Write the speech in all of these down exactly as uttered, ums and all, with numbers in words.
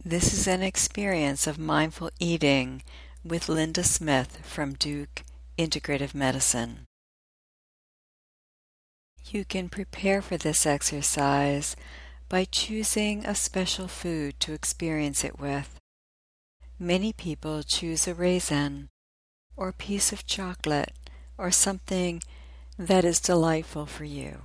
This is an experience of mindful eating with Linda Smith from Duke Integrative Medicine. You can prepare for this exercise by choosing a special food to experience it with. Many people choose a raisin or a piece of chocolate or something that is delightful for you.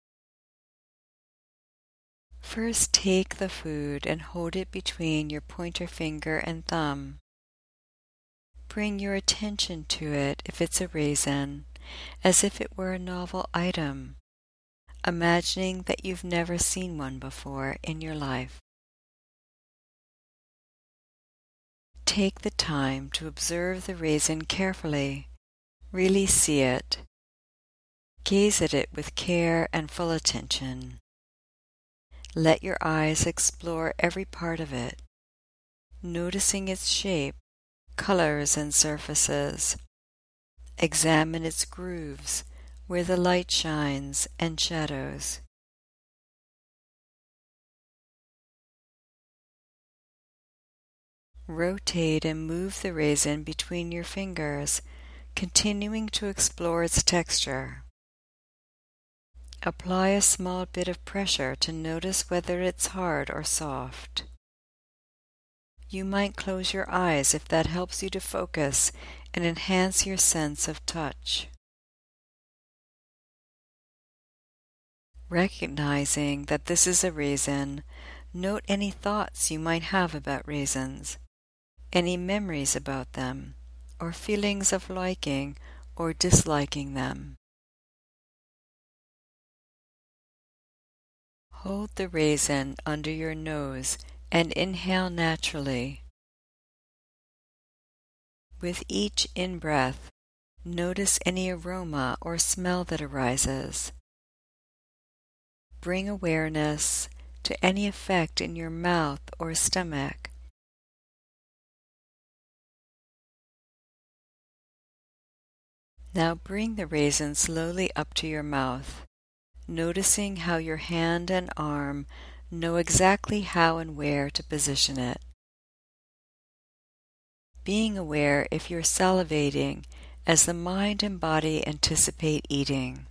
First, take the food and hold it between your pointer finger and thumb. Bring your attention to it if it's a raisin, as if it were a novel item, imagining that you've never seen one before in your life. Take the time to observe the raisin carefully. Really see it. Gaze at it with care and full attention. Let your eyes explore every part of it, noticing its shape, colors, and surfaces. Examine its grooves, where the light shines, and shadows. Rotate and move the raisin between your fingers, continuing to explore its texture. Apply a small bit of pressure to notice whether it's hard or soft. You might close your eyes if that helps you to focus and enhance your sense of touch. Recognizing that this is a raisin, note any thoughts you might have about raisins, any memories about them, or feelings of liking or disliking them. Hold the raisin under your nose and inhale naturally. With each in-breath, notice any aroma or smell that arises. Bring awareness to any effect in your mouth or stomach. Now bring the raisin slowly up to your mouth, noticing how your hand and arm know exactly how and where to position it. Being aware if you're salivating as the mind and body anticipate eating.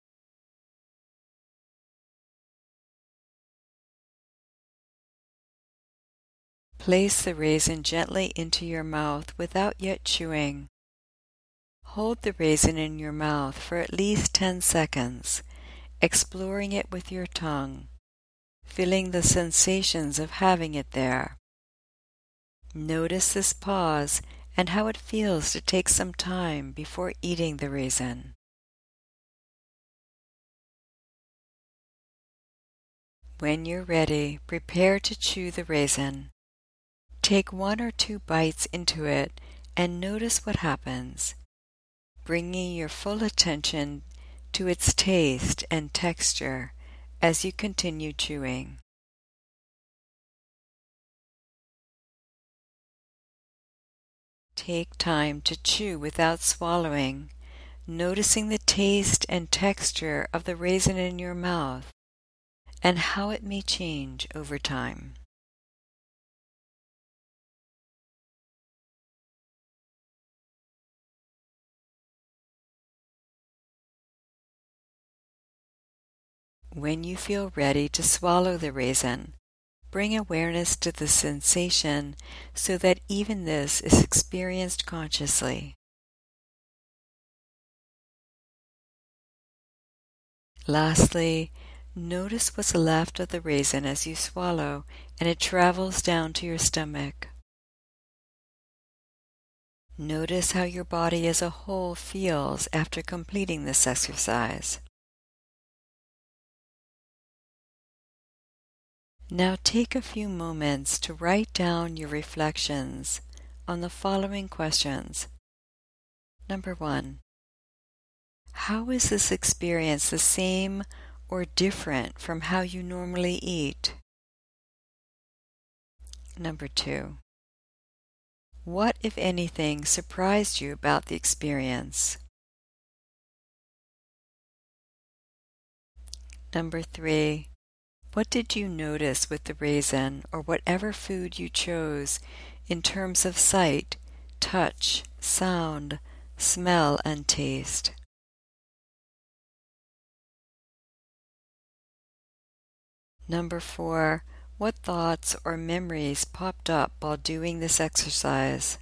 Place the raisin gently into your mouth without yet chewing. Hold the raisin in your mouth for at least ten seconds, exploring it with your tongue, feeling the sensations of having it there. Notice this pause and how it feels to take some time before eating the raisin. When you're ready, prepare to chew the raisin. Take one or two bites into it and notice what happens, bringing your full attention to its taste and texture as you continue chewing. Take time to chew without swallowing, noticing the taste and texture of the raisin in your mouth and how it may change over time. When you feel ready to swallow the raisin, bring awareness to the sensation so that even this is experienced consciously. Lastly, notice what's left of the raisin as you swallow and it travels down to your stomach. Notice how your body as a whole feels after completing this exercise. Now take a few moments to write down your reflections on the following questions. Number one, how is this experience the same or different from how you normally eat? Number two, what, if anything, surprised you about the experience? Number three, What did you notice with the raisin or whatever food you chose in terms of sight, touch, sound, smell, and taste? Number four, what thoughts or memories popped up while doing this exercise?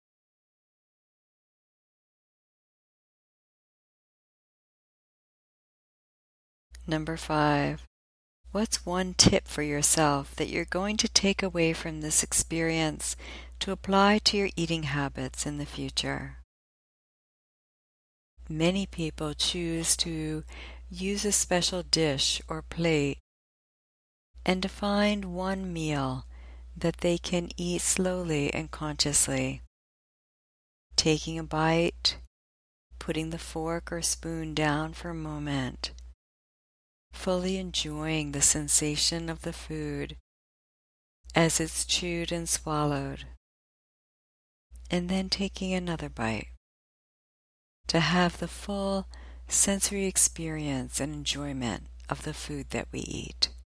Number five, what's one tip for yourself that you're going to take away from this experience to apply to your eating habits in the future? Many people choose to use a special dish or plate and to find one meal that they can eat slowly and consciously, taking a bite, putting the fork or spoon down for a moment, fully enjoying the sensation of the food as it's chewed and swallowed, and then taking another bite to have the full sensory experience and enjoyment of the food that we eat.